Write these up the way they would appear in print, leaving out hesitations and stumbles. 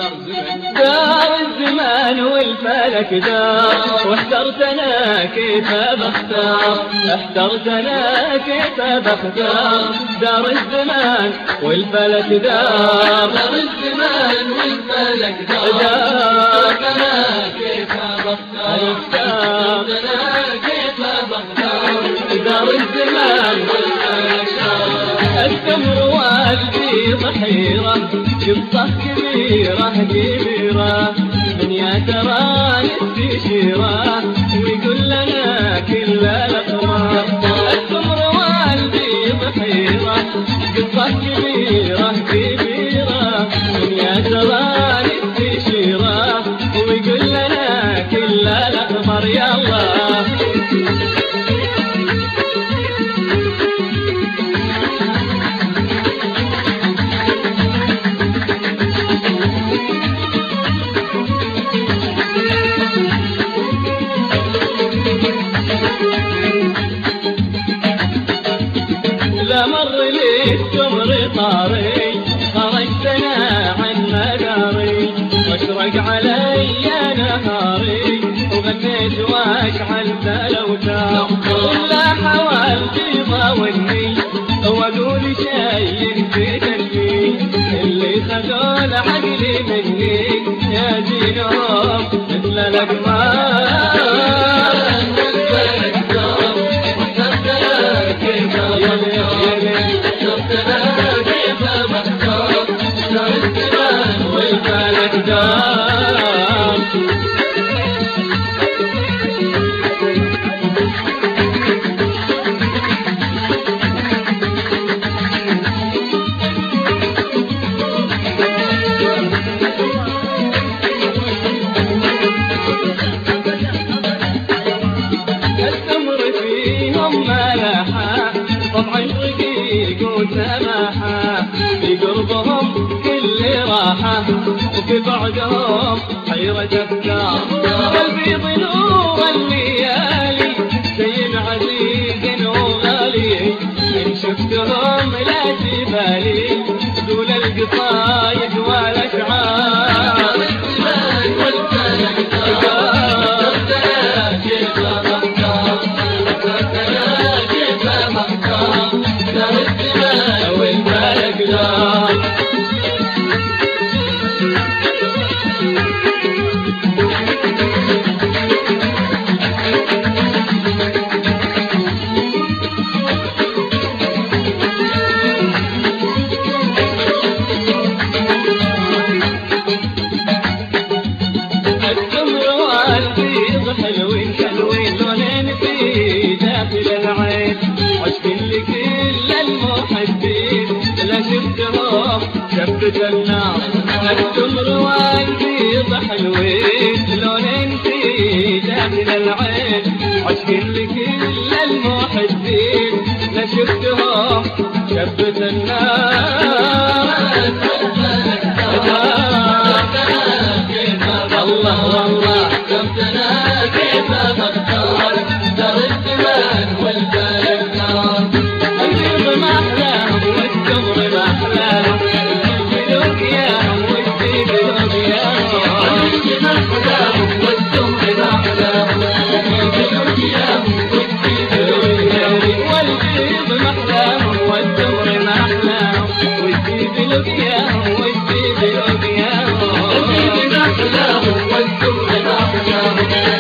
دار الزمان والفلك دار، واحترت انا كيف بختار، احترت انا كيف بختار. دار الزمان والفلك دار، دار الزمان والفلك دار، انا كيف بختار، احترت انا كيف بختار. دار الزمان والفلك دار. التمر والدي ضحيرة، قصة كبيرة كبيرة، دنيا ترى نستشيرة ويقول لنا كل الأخبار. التمر والدي ضحيرة، قصة كبيرة كبيرة، دنيا ترى نستشيرة ويقول لنا كل الأخبار. يلا مر لي التمر طاري، خرجتنا عن مداري، واشرق علي نهاري، وغنيت واشعلت الاوتار. ولا حاولت يضاوني واقول شيء في قلبي، اللي خذوا عقلي مني يا زينهم مثل الاقمار. طبعا رقيق وسماحة، في قربهم كل راحة، وفي بعدهم حيرة أفكار. قلبي ضنور الليالي سيد عزيز وغالي، إن شفتهم لا تبالي دول القصايد والأشعار. حلوين حلوين لونين في داخل العين، عشق لكل المحبين لا شفتهم شبت النار. التمر والبيض حلوين لونين في داخل العين، عشق لكل المحبين لا شفتهم شبت النار. الله والله شفتنا كيف بختار، دار الزمان والفلك دار. البيض ما أحلاهم والتمر ما أحلاهم، البيض ياهم والزيت ياهم. البيض ما أحلاهم والتمر ما أحلاهم، البيض ياهم والزيت ياهم. والبيض ما أحلاهم والتمر ما أحلاهم، والزيت ياهم والزيت ياهم. البيض ما أحلاهم والتمر ما أحلاهم،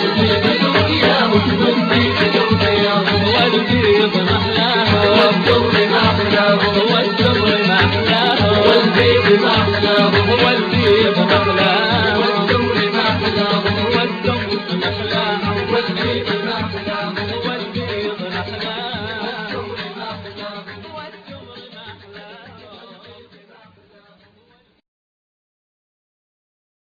والبيض محلاهم والتمر محلاهم، والتمر محلاهم والبيض محلاهم.